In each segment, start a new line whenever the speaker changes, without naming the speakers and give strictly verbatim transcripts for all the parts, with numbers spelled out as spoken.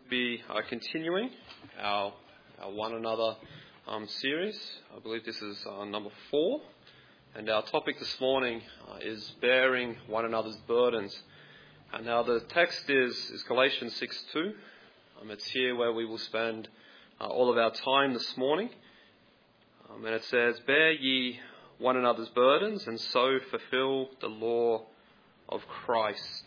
be uh, continuing our, our one another um, series. I believe this is uh, number four, and our topic this morning uh, is bearing one another's burdens. And now the text is, is Galatians six two. Um, it's here where we will spend uh, all of our time this morning. Um, and it says, "Bear ye one another's burdens, and so fulfill the law of Christ."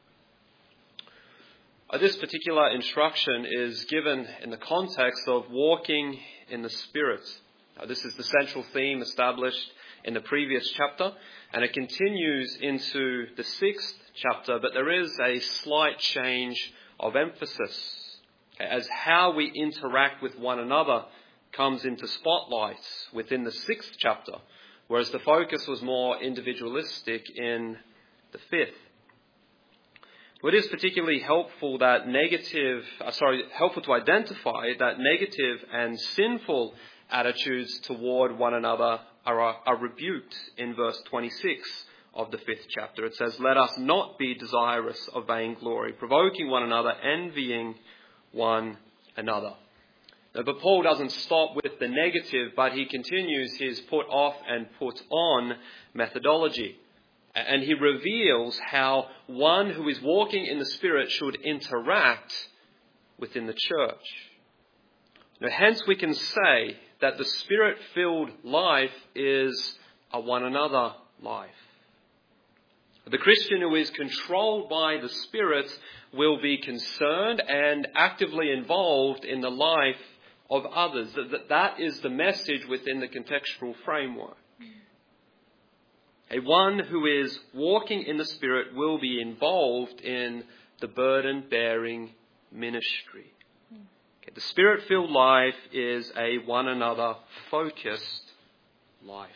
Uh, this particular instruction is given in the context of walking in the Spirit. Uh, this is the central theme established in the previous chapter, and it continues into the sixth chapter, but there is a slight change of emphasis as how we interact with one another comes into spotlight within the sixth chapter, whereas the focus was more individualistic in the fifth. It is particularly helpful that negative, uh, sorry, helpful to identify that negative and sinful attitudes toward one another are, are rebuked in verse twenty-six of the fifth chapter. It says, "Let us not be desirous of vainglory, provoking one another, envying one another." Now, but Paul doesn't stop with the negative, but he continues his put off and put on methodology. And he reveals how one who is walking in the Spirit should interact within the church. Now, hence we can say that the Spirit-filled life is a one another life. The Christian who is controlled by the Spirit will be concerned and actively involved in the life of others. That, that is the message within the contextual framework. A one who is walking in the Spirit will be involved in the burden-bearing ministry. Okay, the Spirit-filled life is a one another focused life.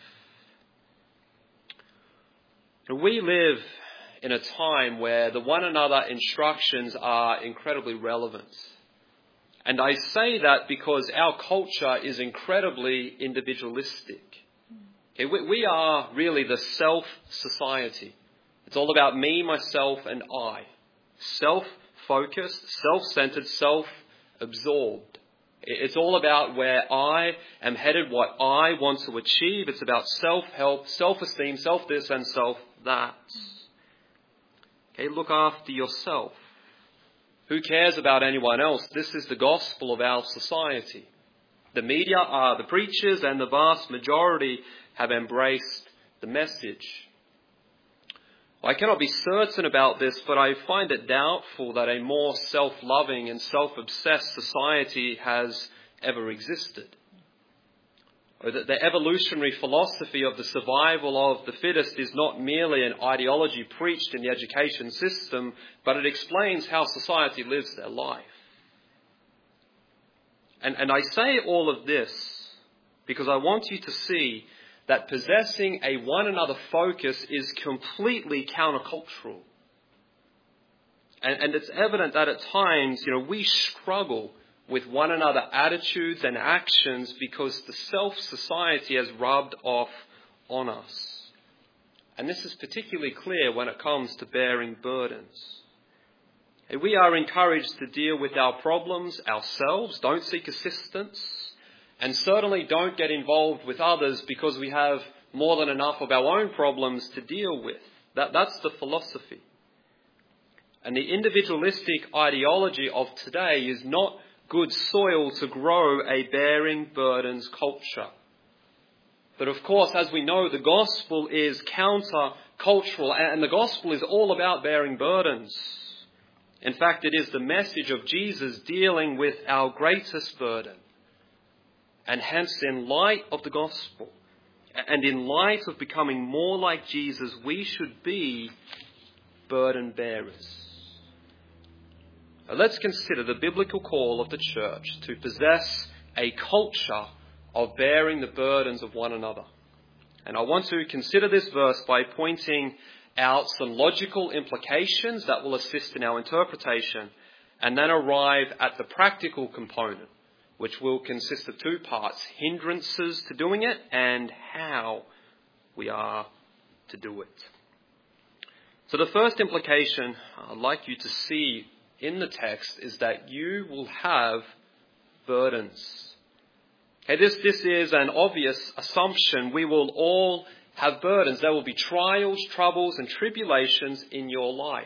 Now, we live in a time where the one another instructions are incredibly relevant. And I say that because our culture is incredibly individualistic. Okay, we, we are really the self-society. It's all about me, myself, and I. Self-focused, self-centered, self-absorbed. It's all about where I am headed, what I want to achieve. It's about self-help, self-esteem, self-this and self-that. Okay, look after yourself. Who cares about anyone else? This is the gospel of our society. The media are the preachers, and the vast majority have embraced the message. I cannot be certain about this, but I find it doubtful that a more self-loving and self-obsessed society has ever existed. Or that the evolutionary philosophy of the survival of the fittest is not merely an ideology preached in the education system, but it explains how society lives their life. And, and I say all of this because I want you to see that possessing a one another focus is completely countercultural. And, and it's evident that at times, you know, we struggle with one another attitudes and actions because the self-society has rubbed off on us. And this is particularly clear when it comes to bearing burdens. And we are encouraged to deal with our problems ourselves, don't seek assistance, and certainly don't get involved with others because we have more than enough of our own problems to deal with. That, that's the philosophy. And the individualistic ideology of today is not good soil to grow a bearing burdens culture. But of course, as we know, the gospel is counter-cultural, and the gospel is all about bearing burdens. In fact, it is the message of Jesus dealing with our greatest burden. And hence, in light of the gospel, and in light of becoming more like Jesus, we should be burden bearers. Now, let's consider the biblical call of the church to possess a culture of bearing the burdens of one another. And I want to consider this verse by pointing out some logical implications that will assist in our interpretation, and then arrive at the practical component, which will consist of two parts: hindrances to doing it and how we are to do it. So the first implication I'd like you to see in the text is that you will have burdens. Okay, this, this is an obvious assumption. We will all have burdens. There will be trials, troubles, and tribulations in your life.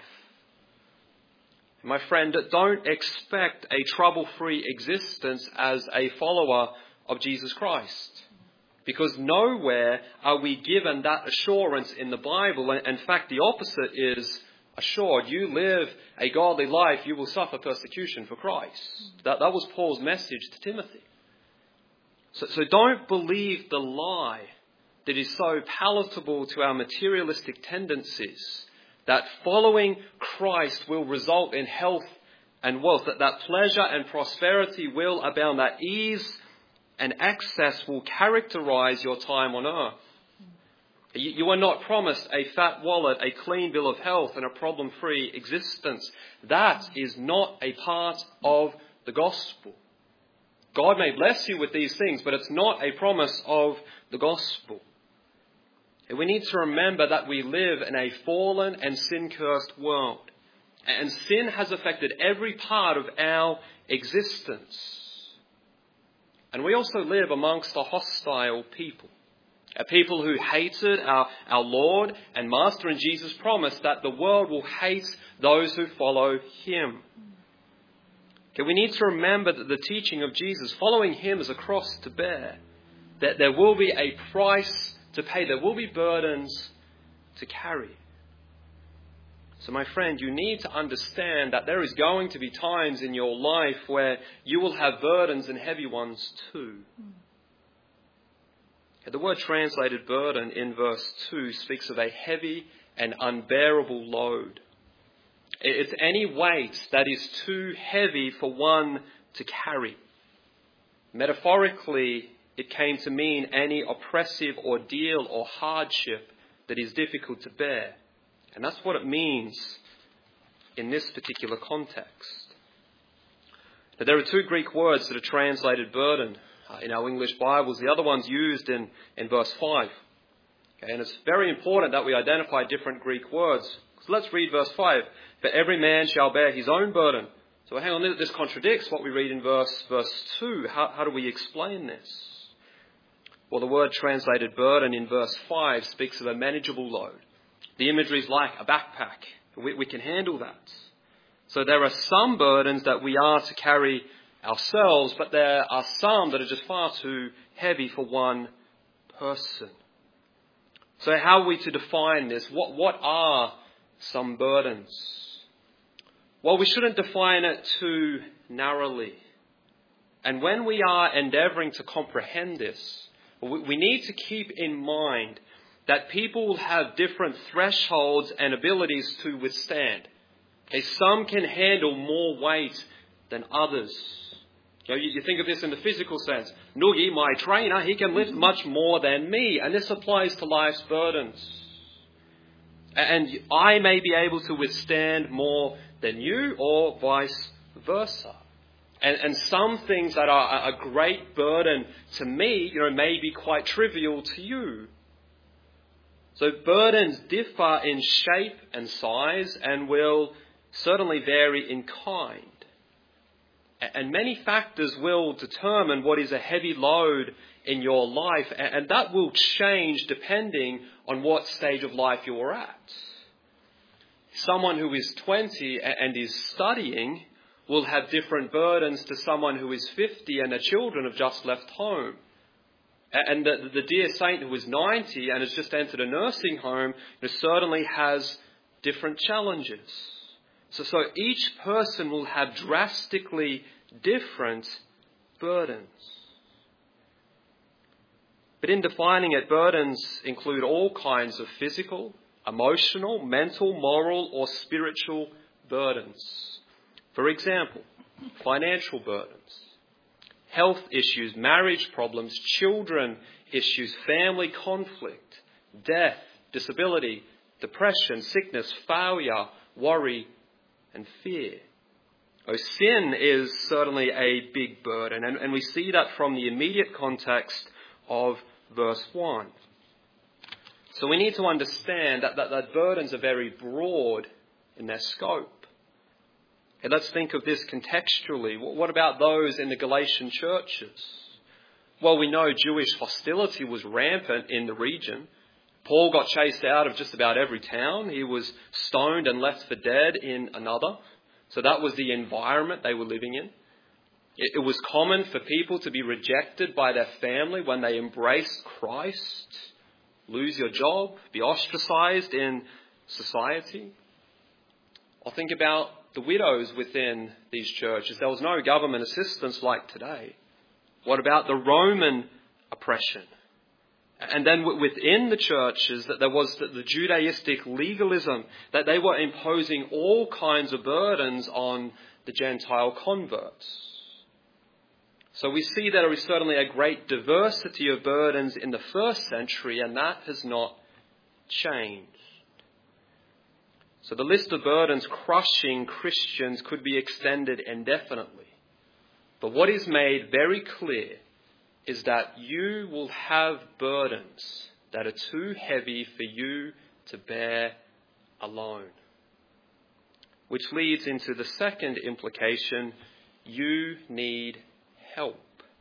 My friend, don't expect a trouble-free existence as a follower of Jesus Christ. Because nowhere are we given that assurance in the Bible. In fact, the opposite is assured. You live a godly life, you will suffer persecution for Christ. That, that was Paul's message to Timothy. So, so don't believe the lie that is so palatable to our materialistic tendencies, that following Christ will result in health and wealth, that, that pleasure and prosperity will abound, that ease and access will characterize your time on earth. You, you are not promised a fat wallet, a clean bill of health, and a problem-free existence. That is not a part of the gospel. God may bless you with these things, but it's not a promise of the gospel. And we need to remember that we live in a fallen and sin-cursed world. And sin has affected every part of our existence. And we also live amongst a hostile people. A people who hated our, our Lord and Master, and Jesus promised that the world will hate those who follow him. Okay, we need to remember that the teaching of Jesus, following him, is a cross to bear. That there will be a price to pay. There will be burdens to carry. So my friend, you need to understand that there is going to be times in your life where you will have burdens and heavy ones too. The word translated burden in verse two speaks of a heavy and unbearable load. It's any weight that is too heavy for one to carry. Metaphorically, it came to mean any oppressive ordeal or hardship that is difficult to bear. And that's what it means in this particular context. Now, there are two Greek words that are translated burden uh, in our English Bibles. The other one's used in, in verse five. Okay, and it's very important that we identify different Greek words. So let's read verse five. For every man shall bear his own burden. So hang on, this contradicts what we read in verse, verse two. How, how do we explain this? Well, the word translated burden in verse five speaks of a manageable load. The imagery is like a backpack. We, we can handle that. So there are some burdens that we are to carry ourselves, but there are some that are just far too heavy for one person. So how are we to define this? What, what are some burdens? Well, we shouldn't define it too narrowly. And when we are endeavouring to comprehend this, we, we need to keep in mind that people will have different thresholds and abilities to withstand. Okay, some can handle more weight than others. You know, you, you think of this in the physical sense. Noogie, my trainer, he can lift much more than me. And this applies to life's burdens. And I may be able to withstand more than you, or vice versa. And, and some things that are a great burden to me, you know, may be quite trivial to you. So burdens differ in shape and size and will certainly vary in kind. And many factors will determine what is a heavy load in your life, and that will change depending on what stage of life you're at. Someone who is twenty and is studying will have different burdens to someone who is fifty and their children have just left home. And the, the dear saint who is ninety and has just entered a nursing home certainly has different challenges. So, so each person will have drastically different burdens. But in defining it, burdens include all kinds of physical, emotional, mental, moral, or spiritual burdens. For example, financial burdens, health issues, marriage problems, children issues, family conflict, death, disability, depression, sickness, failure, worry, and fear. Oh, sin is certainly a big burden, and, and we see that from the immediate context of verse one. So we need to understand that, that, that burdens are very broad in their scope. And let's think of this contextually. What about those in the Galatian churches? Well, we know Jewish hostility was rampant in the region. Paul got chased out of just about every town. He was stoned and left for dead in another. So that was the environment they were living in. It was common for people to be rejected by their family when they embraced Christ, lose your job, be ostracized in society. Or think about the widows within these churches. There was no government assistance like today. What about the Roman oppression? And then within the churches, that there was the Judaistic legalism, that they were imposing all kinds of burdens on the Gentile converts. So we see that there is certainly a great diversity of burdens in the first century, and that has not changed. So the list of burdens crushing Christians could be extended indefinitely. But what is made very clear is that you will have burdens that are too heavy for you to bear alone. Which leads into the second implication: you need help.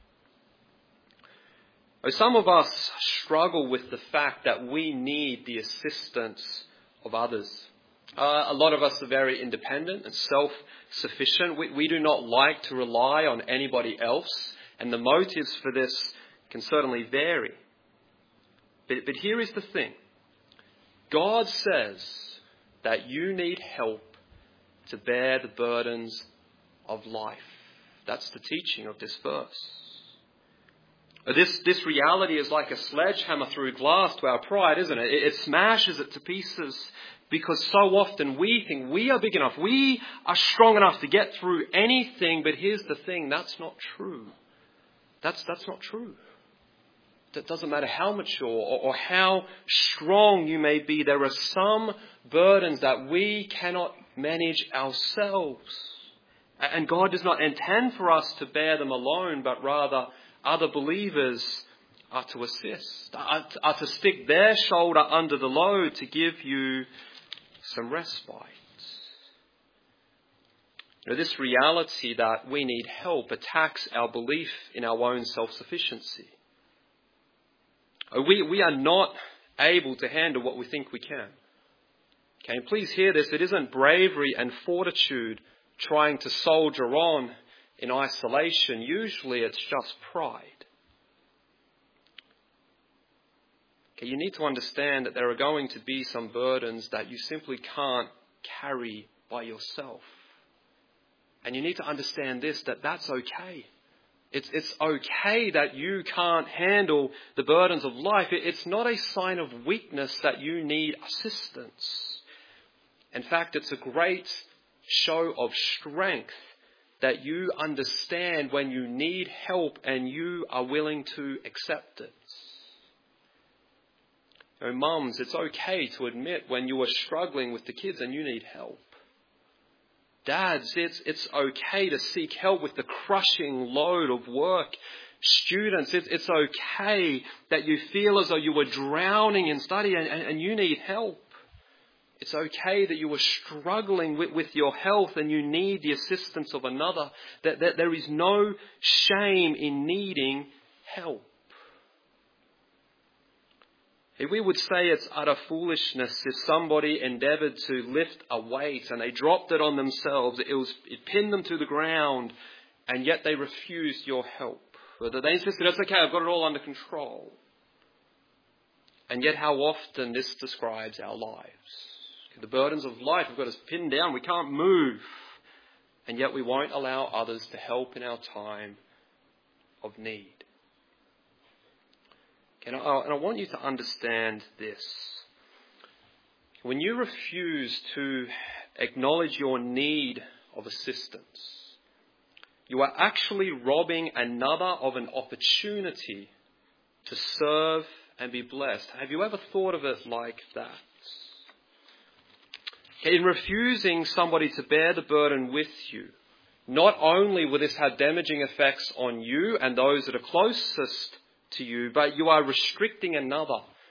Some of us struggle with the fact that we need the assistance of others. Uh, a lot of us are very independent and self-sufficient. We, we do not like to rely on anybody else, and the motives for this can certainly vary. But, but here is the thing. God says that you need help to bear the burdens of life. That's the teaching of this verse. This, this reality is like a sledgehammer through glass to our pride, isn't it? It, it smashes it to pieces because so often we think we are big enough, we are strong enough to get through anything. But here's the thing, that's not true. That's, that's not true. It doesn't matter how mature or, or how strong you may be. There are some burdens that we cannot manage ourselves. And God does not intend for us to bear them alone, but rather other believers are to assist, are to, are to stick their shoulder under the load to give you some respite. You know, this reality that we need help attacks our belief in our own self-sufficiency. We, we are not able to handle what we think we can. Okay, and please hear this. It isn't bravery and fortitude trying to soldier on in isolation. Usually it's just pride. Okay, you need to understand that there are going to be some burdens that you simply can't carry by yourself. And you need to understand this, that that's okay. It's, it's okay that you can't handle the burdens of life. It, it's not a sign of weakness that you need assistance. In fact, it's a great show of strength that you understand when you need help and you are willing to accept it. You know, mums, it's okay to admit when you are struggling with the kids and you need help. Dads, it's, it's okay to seek help with the crushing load of work. Students, it, it's okay that you feel as though you are drowning in study and, and, and you need help. It's okay that you are struggling with, with your health and you need the assistance of another. That, that there is no shame in needing help. We would say it's utter foolishness if somebody endeavoured to lift a weight and they dropped it on themselves. It was it pinned them to the ground, and yet they refused your help. Whether they insisted, "It's okay, I've got it all under control." And yet, how often this describes our lives. The burdens of life have got us pinned down. We can't move, and yet we won't allow others to help in our time of need. And I, and I want you to understand this. When you refuse to acknowledge your need of assistance, you are actually robbing another of an opportunity to serve and be blessed. Have you ever thought of it like that? In refusing somebody to bear the burden with you, not only will this have damaging effects on you and those that are closest to you, but you are restricting another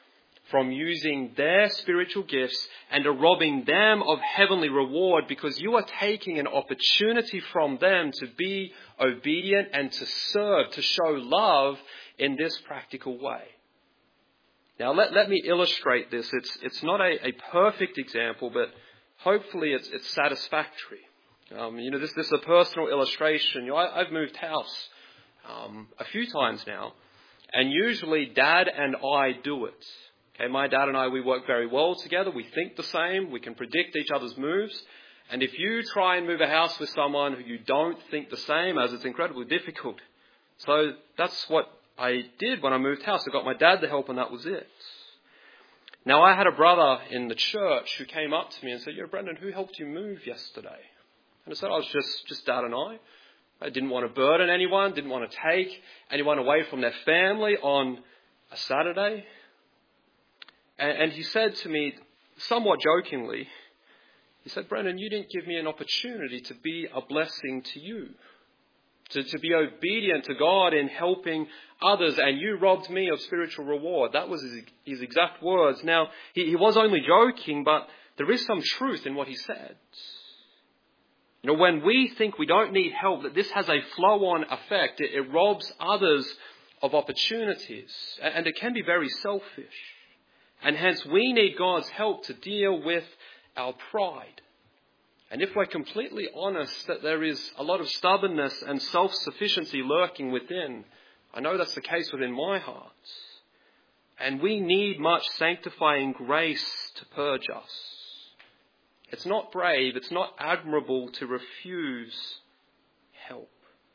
from using their spiritual gifts and are robbing them of heavenly reward because you are taking an opportunity from them to be obedient and to serve, to show love in this practical way. Now let, let me illustrate this. It's, it's not a, a perfect example, but hopefully it's, it's satisfactory. Um, you know, this, this is a personal illustration. You know, I, I've moved house um, a few times now, and usually Dad and I do it. Okay, my dad and I, we work very well together. We think the same. We can predict each other's moves. And if you try and move a house with someone who you don't think the same as, it's incredibly difficult. So that's what I did when I moved house. I got my dad to help, and that was it. Now, I had a brother in the church who came up to me and said, "Yeah, Brendan, who helped you move yesterday?" And I said, "I was just, just Dad and I. I didn't want to burden anyone, didn't want to take anyone away from their family on a Saturday." And, and he said to me, somewhat jokingly, he said, "Brendan, you didn't give me an opportunity to be a blessing to you, to, to be obedient to God in helping others, and you robbed me of spiritual reward." That was his, his exact words. Now, he, he was only joking, but there is some truth in what he said. You know, when we think we don't need help, that this has a flow-on effect, it, it robs others of opportunities, and, and it can be very selfish. And hence we need God's help to deal with our pride. And if we're completely honest that there is a lot of stubbornness and self-sufficiency lurking within, I know that's the case within my heart. And we need much sanctifying grace to purge us. It's not brave, it's not admirable to refuse help.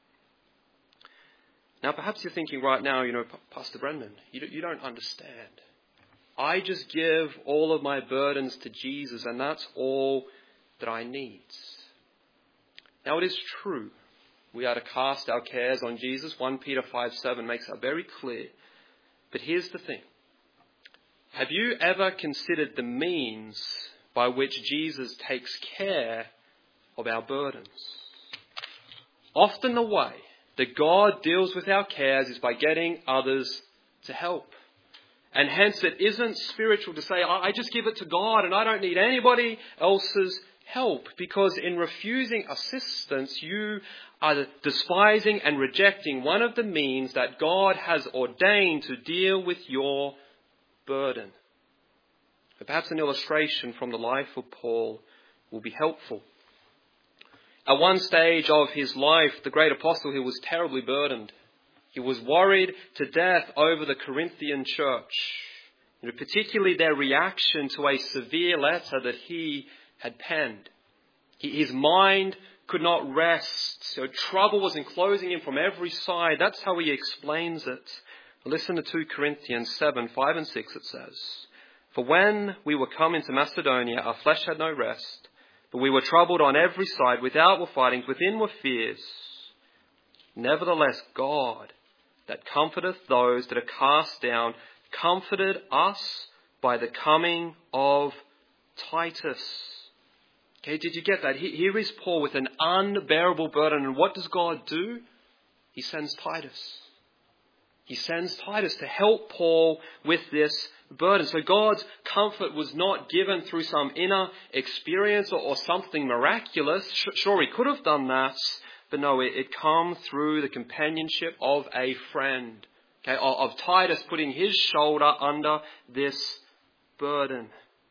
Now perhaps you're thinking right now, you know, Pastor Brendan, you you don't understand. I just give all of my burdens to Jesus, and that's all that I need. Now it is true. We are to cast our cares on Jesus. First Peter five seven makes that very clear. But here's the thing. Have you ever considered the means by which Jesus takes care of our burdens? Often the way that God deals with our cares is by getting others to help. And hence it isn't spiritual to say, I just give it to God and I don't need anybody else's help. Because in refusing assistance, you are despising and rejecting one of the means that God has ordained to deal with your burden. But perhaps an illustration from the life of Paul will be helpful. At one stage of his life, the great apostle, he was terribly burdened. He was worried to death over the Corinthian church, you know, particularly their reaction to a severe letter that he had penned. He, his mind could not rest. So trouble was enclosing him from every side. That's how he explains it. Listen to Second Corinthians seven, five and six, it says, "For when we were come into Macedonia, our flesh had no rest, but we were troubled on every side. Without were fightings, within were fears. Nevertheless, God, that comforteth those that are cast down, comforted us by the coming of Titus." Okay, did you get that? Here is Paul with an unbearable burden. And what does God do? He sends Titus. He sends Titus to help Paul with this burden. So God's comfort was not given through some inner experience or, or something miraculous. Sure, he could have done that. But no, it, it comes through the companionship of a friend. Okay, of, of Titus putting his shoulder under this burden.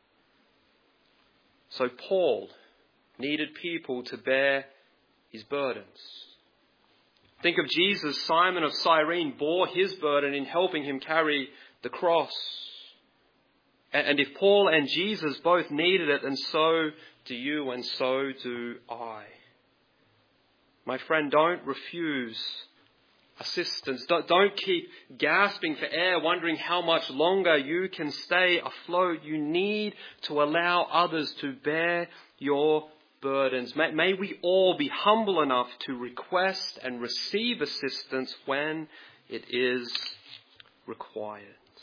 So Paul needed people to bear his burdens. Think of Jesus. Simon of Cyrene bore his burden in helping him carry the cross. And, and if Paul and Jesus both needed it, then so do you and so do I. My friend, don't refuse assistance. Don't, don't keep gasping for air, wondering how much longer you can stay afloat. You need to allow others to bear your burdens. May, may we all be humble enough to request and receive assistance when it is required.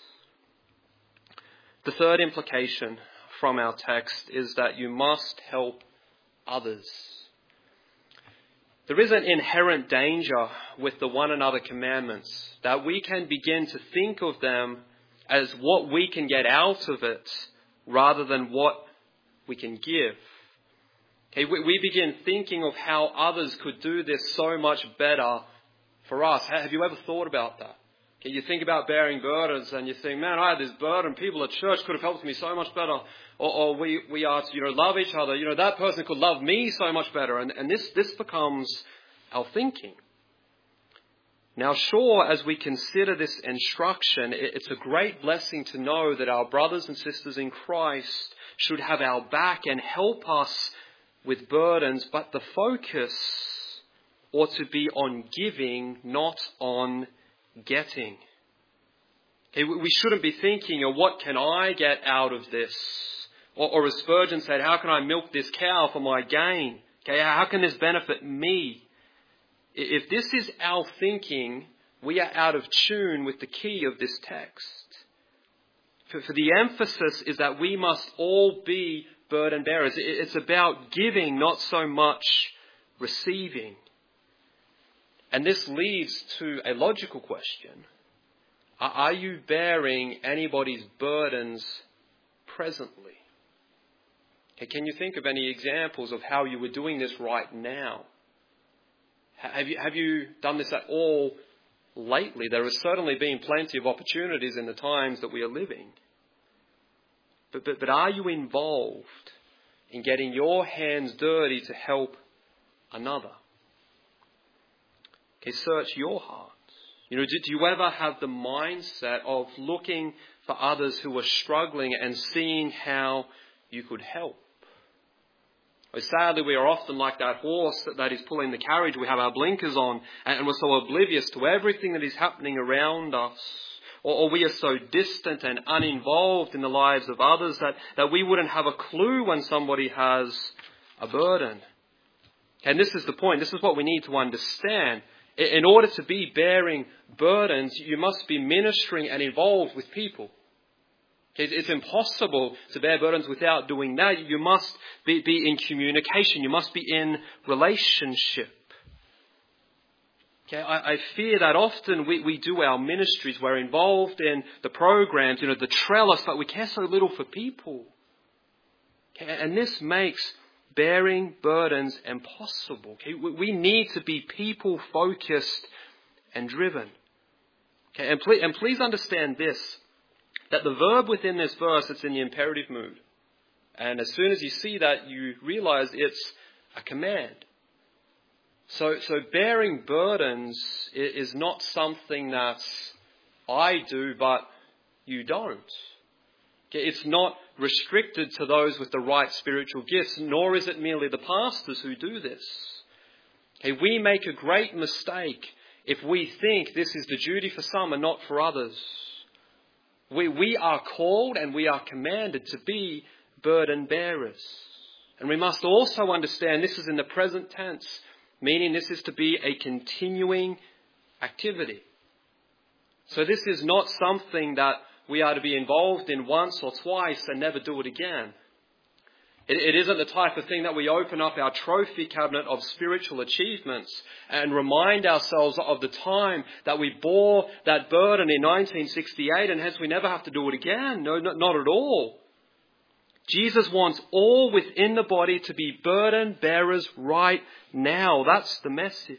The third implication from our text is that you must help others. There is an inherent danger with the one another commandments, that we can begin to think of them as what we can get out of it rather than what we can give. Okay, we, we begin thinking of how others could do this so much better for us. Have you ever thought about that? Okay, you think about bearing burdens and you think, man, I had this burden. People at church could have helped me so much better. Or, or we, we are to, you know, love each other. You know, that person could love me so much better. And, and this, this becomes our thinking. Now, sure, as we consider this instruction, it, it's a great blessing to know that our brothers and sisters in Christ should have our back and help us with burdens, but the focus ought to be on giving, not on getting. Okay, we shouldn't be thinking, oh, what can I get out of this? Or, or as Spurgeon said, how can I milk this cow for my gain? Okay, how can this benefit me? If this is our thinking, we are out of tune with the key of this text. For, for the emphasis is that we must all be burden bearers. It's about giving, not so much receiving. And this leads to a logical question. Are you bearing anybody's burdens presently? Okay, can you think of any examples of how you were doing this right now? Have you, have you done this at all lately? There has certainly been plenty of opportunities in the times that we are living. But, but, but are you involved in getting your hands dirty to help another? Okay, search your heart. You know, do, do you ever have the mindset of looking for others who are struggling and seeing how you could help? Well, sadly, we are often like that horse that, that is pulling the carriage. We have our blinkers on and, and we're so oblivious to everything that is happening around us. Or, or we are so distant and uninvolved in the lives of others that, that we wouldn't have a clue when somebody has a burden. And this is the point. This is what we need to understand. In order to be bearing burdens, you must be ministering and involved with people. It's impossible to bear burdens without doing that. You must be, be in communication. You must be in relationship. Okay, I, I fear that often we, we do our ministries. We're involved in the programs, you know, the trellis, but we care so little for people. Okay, and this makes bearing burdens impossible. Okay, we, we need to be people focused and driven. Okay, and please, and please understand this. That the verb within this verse, it's in the imperative mood. And as soon as you see that, you realize it's a command. So, so bearing burdens is not something that I do, but you don't. Okay, it's not restricted to those with the right spiritual gifts, nor is it merely the pastors who do this. Okay, we make a great mistake if we think this is the duty for some and not for others. We, we are called and we are commanded to be burden bearers. And we must also understand this is in the present tense, meaning this is to be a continuing activity. So this is not something that we are to be involved in once or twice and never do it again. It, it isn't the type of thing that we open up our trophy cabinet of spiritual achievements and remind ourselves of the time that we bore that burden in nineteen sixty-eight and hence we never have to do it again. No, not, not at all. Jesus wants all within the body to be burden bearers right now. That's the message.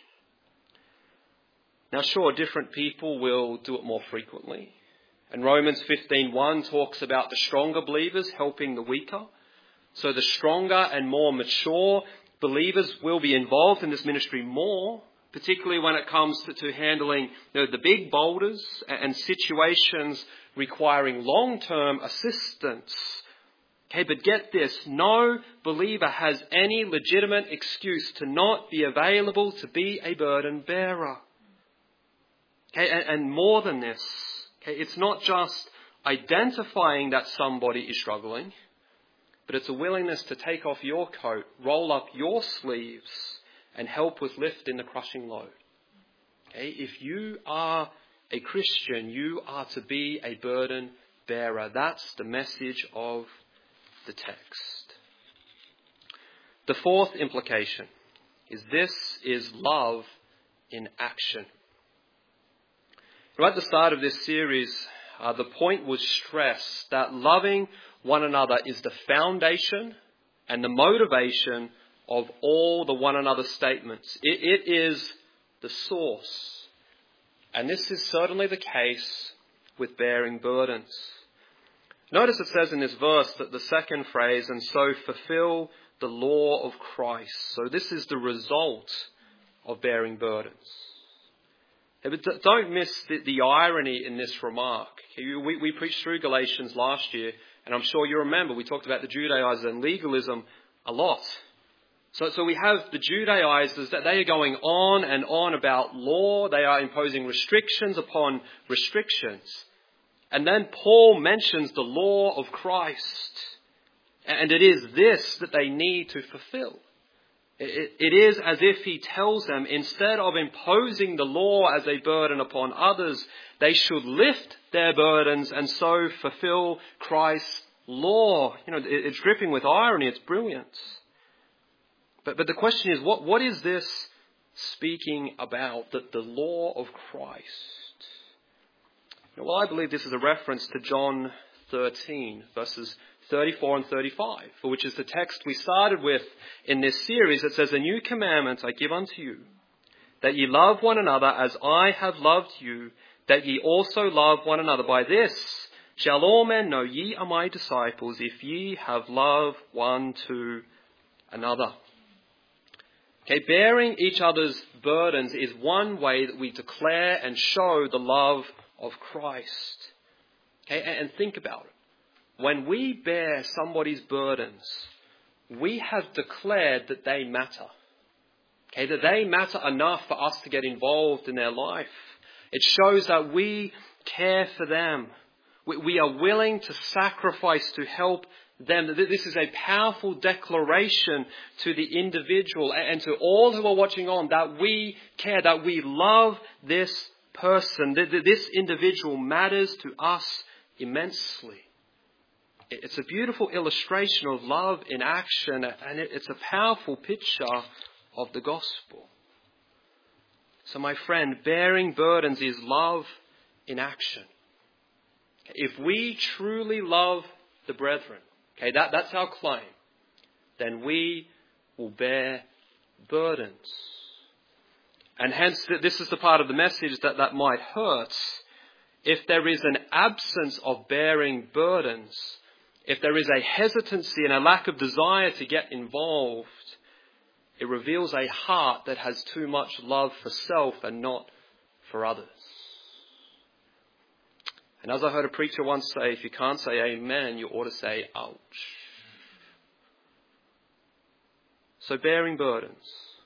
Now sure, different people will do it more frequently. And Romans fifteen one talks about the stronger believers helping the weaker. So the stronger and more mature believers will be involved in this ministry more, particularly when it comes to, to handling you know, the big boulders and situations requiring long-term assistance. Okay, but get this, no believer has any legitimate excuse to not be available to be a burden bearer. Okay, and, and more than this, okay, it's not just identifying that somebody is struggling, but it's a willingness to take off your coat, roll up your sleeves, and help with lifting the crushing load. Okay? If you are a Christian, you are to be a burden bearer. That's the message of the text. The fourth implication is this is love in action. Right at the start of this series, uh, the point was stressed that loving one another is the foundation and the motivation of all the one another statements. It, it is the source. And this is certainly the case with bearing burdens. Notice it says in this verse that the second phrase, and so fulfill the law of Christ. So this is the result of bearing burdens. But don't miss the, the irony in this remark. We, we preached through Galatians last year, and I'm sure you remember we talked about the Judaizers and legalism a lot. So, so we have the Judaizers that they are going on and on about law. They are imposing restrictions upon restrictions. And then Paul mentions the law of Christ. And it is this that they need to fulfill. It, it is as if he tells them, instead of imposing the law as a burden upon others, they should lift their burdens and so fulfill Christ's law. You know, it, it's dripping with irony. It's brilliant. But, but the question is, what, what is this speaking about, that the law of Christ? Well, I believe this is a reference to John thirteen, verses thirty-four and thirty-five, for which is the text we started with in this series. It says, "A new commandment I give unto you, that ye love one another as I have loved you, that ye also love one another. By this shall all men know ye are my disciples, if ye have love one to another." Okay, bearing each other's burdens is one way that we declare and show the love of Christ. Okay, and think about it. When we bear somebody's burdens, we have declared that they matter. Okay, that they matter enough for us to get involved in their life. It shows that we care for them. We, we are willing to sacrifice to help them. This is a powerful declaration to the individual and to all who are watching on, that we care, that we love this person. This individual matters to us immensely. It's a beautiful illustration of love in action, and it's a powerful picture of the gospel. So my friend, bearing burdens is love in action. If we truly love the brethren, okay, that, that's our claim, then we will bear burdens. And hence, this is the part of the message that, that might hurt. If there is an absence of bearing burdens, if there is a hesitancy and a lack of desire to get involved, it reveals a heart that has too much love for self and not for others. And as I heard a preacher once say, if you can't say amen, you ought to say ouch. So bearing burdens.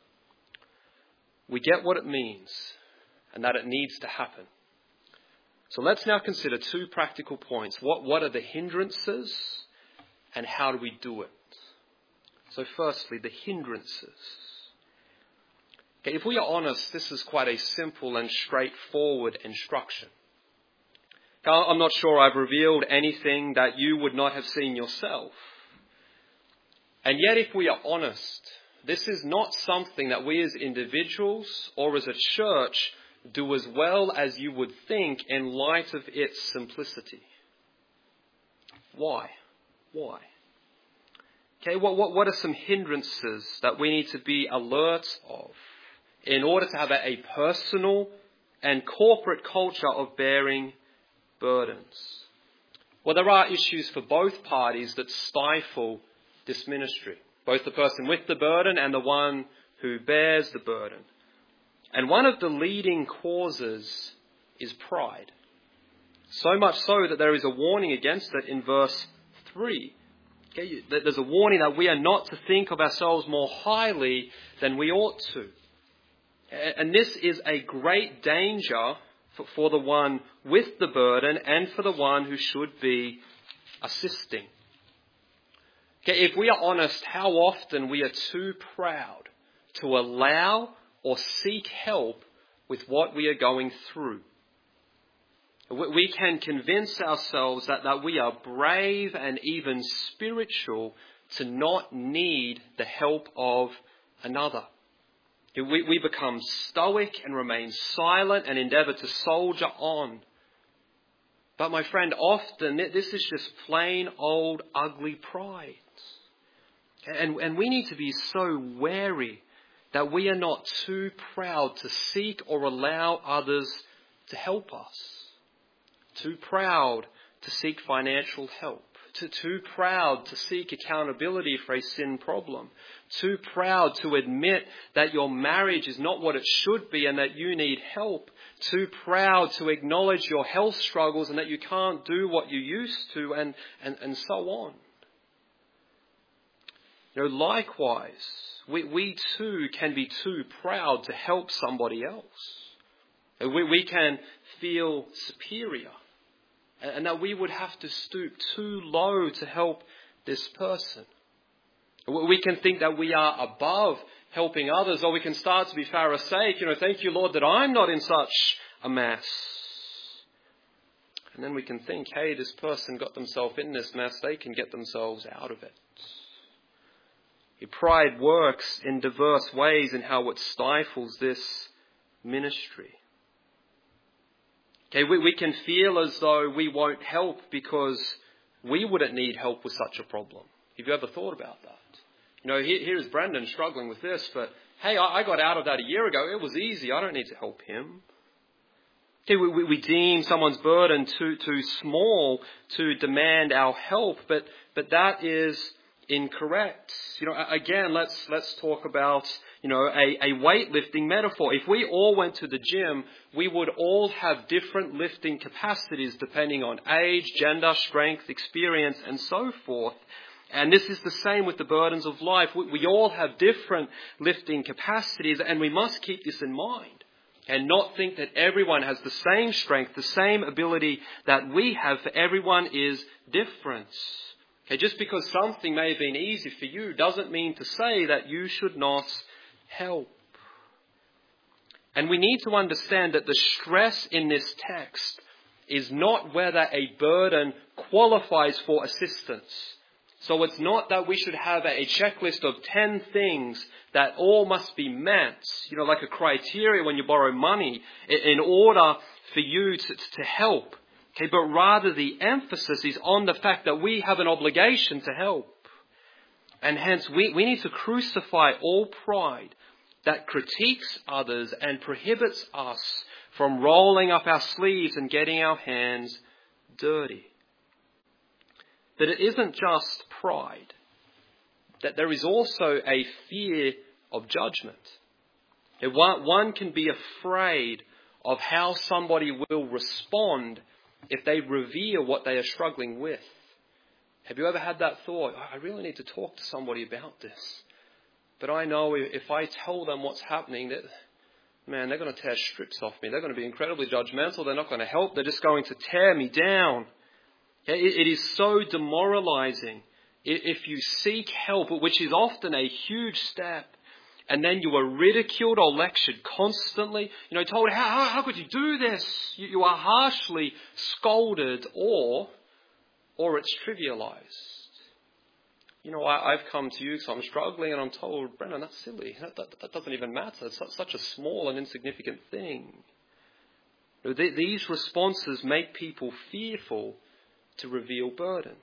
We get what it means and that it needs to happen. So let's now consider two practical points. What, what are the hindrances and how do we do it? So firstly, the hindrances. Okay, if we are honest, this is quite a simple and straightforward instruction. I'm not sure I've revealed anything that you would not have seen yourself. And yet, if we are honest, this is not something that we as individuals or as a church do as well as you would think in light of its simplicity. Why? Why? Okay, what, what, what are some hindrances that we need to be alert of in order to have a, a personal and corporate culture of bearing burdens? Well, there are issues for both parties that stifle this ministry. Both the person with the burden and the one who bears the burden. And one of the leading causes is pride. So much so that there is a warning against it in verse three. Okay, there's a warning that we are not to think of ourselves more highly than we ought to. And this is a great danger for, for the one with the burden and for the one who should be assisting. Okay, if we are honest, how often we are too proud to allow or seek help with what we are going through. We can convince ourselves that, that we are brave and even spiritual to not need the help of another. We, we become stoic and remain silent and endeavour to soldier on. But my friend, often this is just plain old ugly pride. And, and we need to be so wary that we are not too proud to seek or allow others to help us. Too proud to seek financial help. Too, too proud to seek accountability for a sin problem. Too proud to admit that your marriage is not what it should be and that you need help. Too proud to acknowledge your health struggles and that you can't do what you used to, and, and, and so on. You know, likewise, we, we too can be too proud to help somebody else. We, we can feel superior, and that we would have to stoop too low to help this person. We can think that we are above helping others, or we can start to be Pharisaic. You know, thank you, Lord, that I'm not in such a mess. And then we can think, hey, this person got themselves in this mess. They can get themselves out of it. Pride works in diverse ways in how it stifles this ministry. Okay, we, we can feel as though we won't help because we wouldn't need help with such a problem. Have you ever thought about that? You know, here, here's Brendan struggling with this, but hey, I, I got out of that a year ago. It was easy. I don't need to help him. Okay, we, we, we deem someone's burden too too small to demand our help, but but that is incorrect. You know, again, let's let's talk about, you know, a, a weightlifting metaphor. If we all went to the gym, we would all have different lifting capacities depending on age, gender, strength, experience, and so forth. And this is the same with the burdens of life. We, we all have different lifting capacities, and we must keep this in mind and not think that everyone has the same strength, the same ability that we have. For everyone is different. Okay, just because something may have been easy for you doesn't mean to say that you should not help. And we need to understand that the stress in this text is not whether a burden qualifies for assistance. So it's not that we should have a checklist of ten things that all must be met, you know, like a criteria when you borrow money in order for you to, to help. Okay, but rather the emphasis is on the fact that we have an obligation to help. And hence we, we need to crucify all pride that critiques others and prohibits us from rolling up our sleeves and getting our hands dirty. That it isn't just pride, that there is also a fear of judgment. One, one can be afraid of how somebody will respond if they reveal what they are struggling with. Have you ever had that thought? I really need to talk to somebody about this. But I know if I tell them what's happening, that, man, they're going to tear strips off me. They're going to be incredibly judgmental. They're not going to help. They're just going to tear me down. It, it is so demoralizing if you seek help, which is often a huge step, and then you are ridiculed or lectured constantly. You know, told, how, how, how could you do this? You, you are harshly scolded, or, or it's trivialized. You know, I, I've come to you because I'm struggling and I'm told, Brendan, that's silly. That, that, that doesn't even matter. It's such a small and insignificant thing. You know, th- these responses make people fearful to reveal burdens.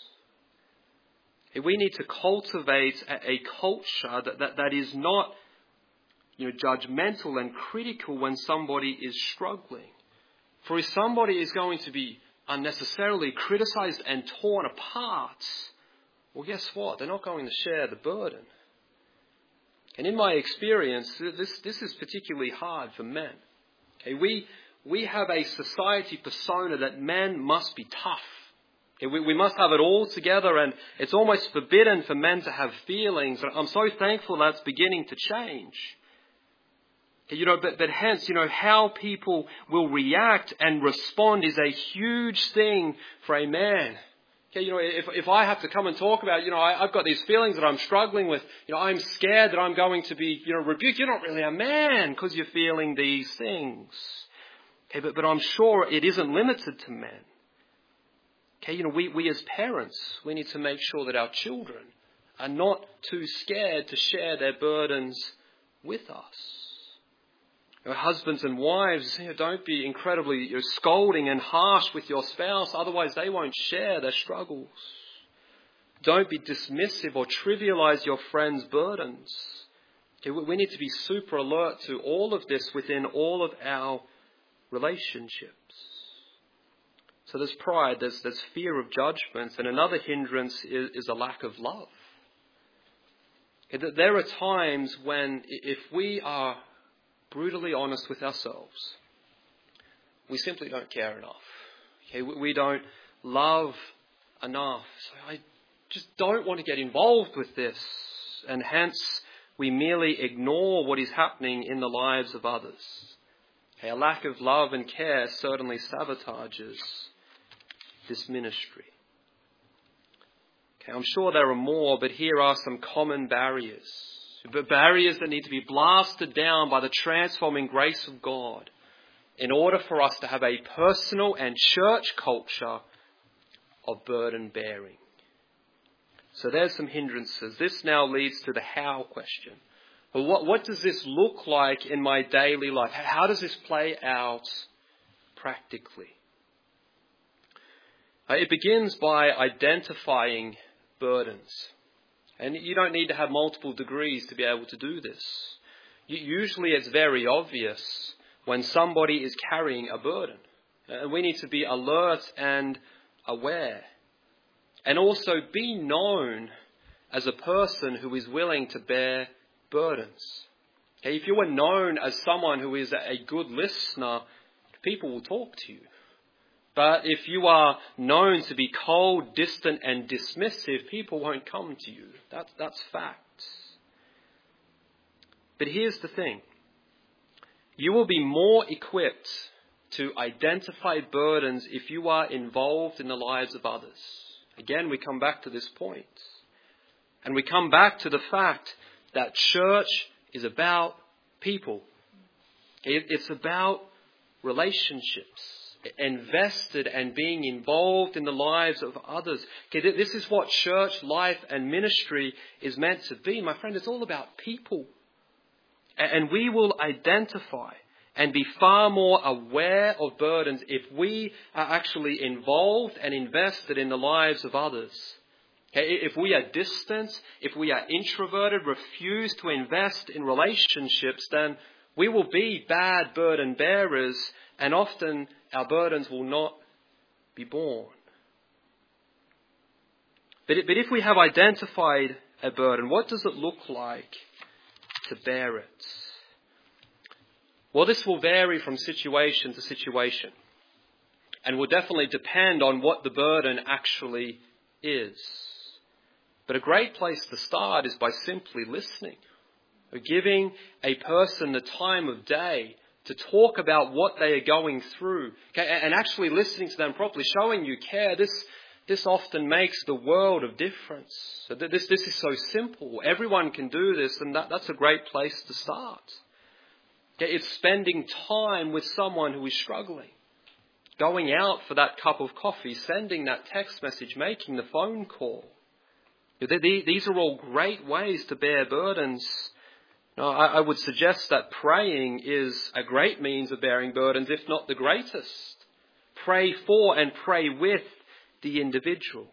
We need to cultivate a, a culture that, that, that is not, you know, judgmental and critical when somebody is struggling. For if somebody is going to be unnecessarily criticized and torn apart, well, guess what? They're not going to share the burden. And in my experience, this, this is particularly hard for men. Okay, we, we have a society persona that men must be tough. Okay, we, we must have it all together, and it's almost forbidden for men to have feelings. I'm so thankful that's beginning to change. Okay, you know, but, but hence, you know, how people will react and respond is a huge thing for a man. Okay, you know, if if I have to come and talk about, you know, I, I've got these feelings that I'm struggling with, you know, I'm scared that I'm going to be, you know, rebuked. You're not really a man because you're feeling these things. Okay, but, but I'm sure it isn't limited to men. Okay, you know, we, we as parents, we need to make sure that our children are not too scared to share their burdens with us. You know, husbands and wives, you know, don't be incredibly you know, scolding and harsh with your spouse, otherwise they won't share their struggles. Don't be dismissive or trivialize your friends' burdens. Okay, we need to be super alert to all of this within all of our relationships. So there's pride, there's, there's fear of judgment, and another hindrance is, is a lack of love. Okay, there are times when if we are brutally honest with ourselves, we simply don't care enough. Okay, we don't love enough. So I just don't want to get involved with this, and hence we merely ignore what is happening in the lives of others. Okay, a lack of love and care certainly sabotages this ministry. Okay, I'm sure there are more, but here are some common barriers. But barriers that need to be blasted down by the transforming grace of God in order for us to have a personal and church culture of burden bearing. So there's some hindrances. This now leads to the how question. Well, what, what does this look like in my daily life? How does this play out practically? Uh, it begins by identifying burdens. And you don't need to have multiple degrees to be able to do this. Usually it's very obvious when somebody is carrying a burden. And we need to be alert and aware. And also be known as a person who is willing to bear burdens. Okay, if you are known as someone who is a good listener, people will talk to you. But if you are known to be cold, distant and dismissive, people won't come to you. That's, that's fact. But here's the thing. You will be more equipped to identify burdens if you are involved in the lives of others. Again, we come back to this point. And we come back to the fact that church is about people. It's about relationships. Invested and being involved in the lives of others. Okay, this is what church life and ministry is meant to be. My friend, it's all about people. And we will identify and be far more aware of burdens if we are actually involved and invested in the lives of others. Okay, if we are distant, if we are introverted, refuse to invest in relationships, then we will be bad burden bearers, and often our burdens will not be borne. But, but if we have identified a burden, what does it look like to bear it? Well, this will vary from situation to situation and will definitely depend on what the burden actually is. But a great place to start is by simply listening, or giving a person the time of day to talk about what they are going through, okay, and actually listening to them properly, showing you care. This this often makes the world of difference. So this this is so simple. Everyone can do this, and that, that's a great place to start. Okay, it's spending time with someone who is struggling, going out for that cup of coffee, sending that text message, making the phone call. These are all great ways to bear burdens. No, I, I would suggest that praying is a great means of bearing burdens, if not the greatest. Pray for and pray with the individual.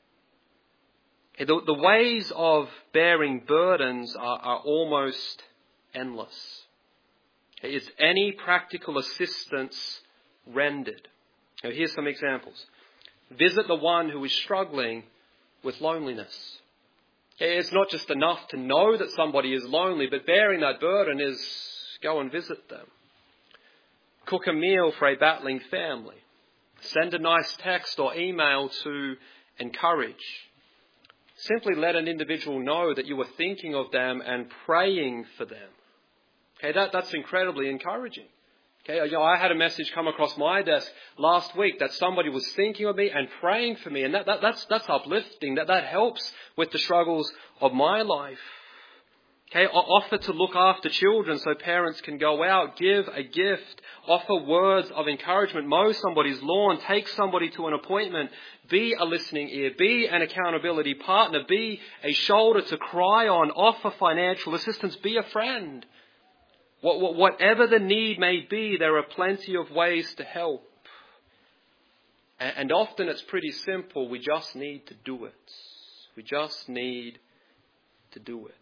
The, the ways of bearing burdens are, are almost endless. Is any practical assistance rendered? Now, here's some examples. Visit the one who is struggling with loneliness. It's not just enough to know that somebody is lonely, but bearing that burden is go and visit them. Cook a meal for a battling family. Send a nice text or email to encourage. Simply let an individual know that you are thinking of them and praying for them. Okay, that, that's incredibly encouraging. Okay, you know, I had a message come across my desk last week that somebody was thinking of me and praying for me, and that, that that's that's uplifting. That that helps with the struggles of my life. Okay, offer to look after children so parents can go out, give a gift, offer words of encouragement, mow somebody's lawn, take somebody to an appointment, be a listening ear, be an accountability partner, be a shoulder to cry on, offer financial assistance, be a friend. Whatever the need may be, there are plenty of ways to help. And often it's pretty simple. We just need to do it. We just need to do it.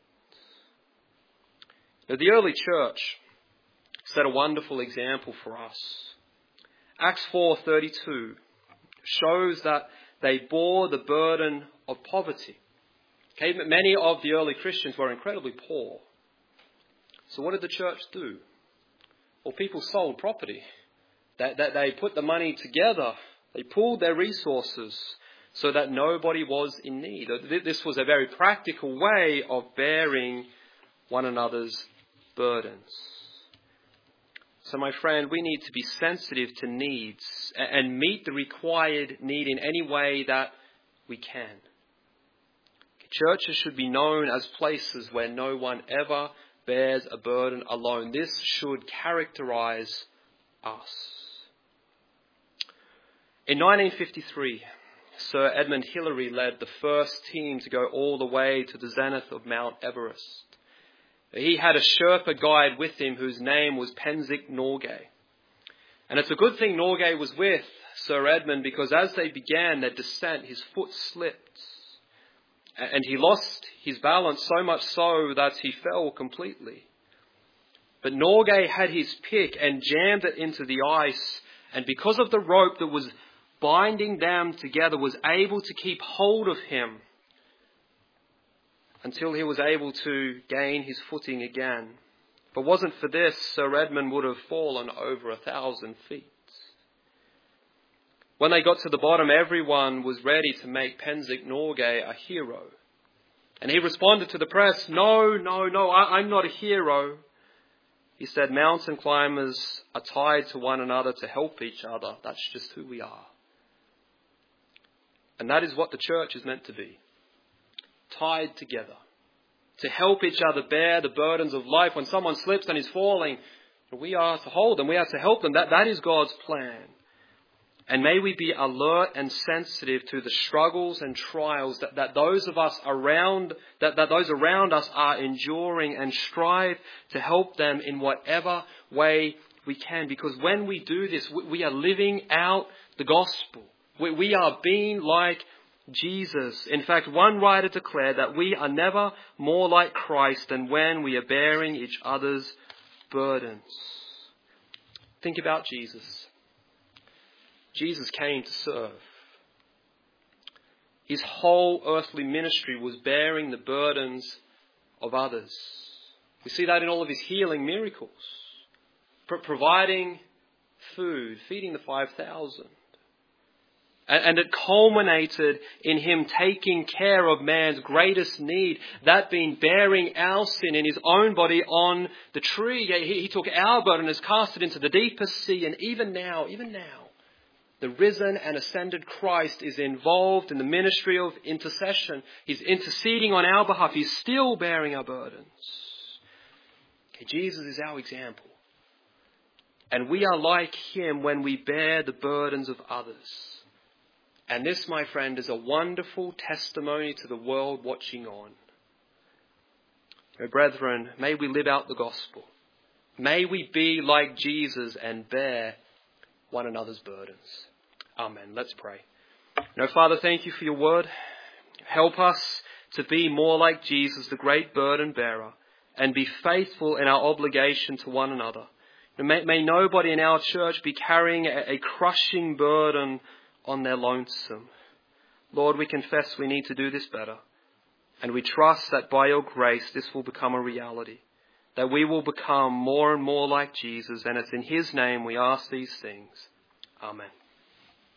Now, the early church set a wonderful example for us. Acts four thirty-two shows that they bore the burden of poverty. Okay, many of the early Christians were incredibly poor. So what did the church do? Well, people sold property. They, they, they put the money together. They pooled their resources so that nobody was in need. This was a very practical way of bearing one another's burdens. So, my friend, we need to be sensitive to needs and meet the required need in any way that we can. Churches should be known as places where no one ever bears a burden alone. This should characterize us. In nineteen fifty-three, Sir Edmund Hillary led the first team to go all the way to the zenith of Mount Everest. He had a Sherpa guide with him whose name was Penzig Norgay. And it's a good thing Norgay was with Sir Edmund, because as they began their descent, his foot slipped. And he lost his balance, so much so that he fell completely. But Norgay had his pick and jammed it into the ice. And because of the rope that was binding them together, was able to keep hold of him until he was able to gain his footing again. If it wasn't for this, Sir Edmund would have fallen over a thousand feet. When they got to the bottom, everyone was ready to make Penzig Norgay a hero. And he responded to the press, no, no, no, I, I'm not a hero. He said, mountain climbers are tied to one another to help each other. That's just who we are. And that is what the church is meant to be. Tied together. To help each other bear the burdens of life. When someone slips and is falling, we are to hold them. We are to help them. That, that is God's plan. And may we be alert and sensitive to the struggles and trials that, that those of us around, that, that those around us are enduring, and strive to help them in whatever way we can. Because when we do this, we, we are living out the gospel. We, we are being like Jesus. In fact, one writer declared that we are never more like Christ than when we are bearing each other's burdens. Think about Jesus. Jesus came to serve. His whole earthly ministry was bearing the burdens of others. We see that in all of his healing miracles. Pro- providing food, feeding the five thousand. And, and it culminated in him taking care of man's greatest need, that being bearing our sin in his own body on the tree. He, he took our burden and has cast it into the deepest sea. And even now, even now, the risen and ascended Christ is involved in the ministry of intercession. He's interceding on our behalf. He's still bearing our burdens. Okay, Jesus is our example. And we are like him when we bear the burdens of others. And this, my friend, is a wonderful testimony to the world watching on. Oh, brethren, may we live out the gospel. May we be like Jesus and bear one another's burdens. Amen. Let's pray. Now, Father, thank you for your word. Help us to be more like Jesus, the great burden bearer, and be faithful in our obligation to one another. May, may nobody in our church be carrying a, a crushing burden on their lonesome. Lord, we confess we need to do this better. And we trust that by your grace this will become a reality. That we will become more and more like Jesus. And it's in his name we ask these things. Amen.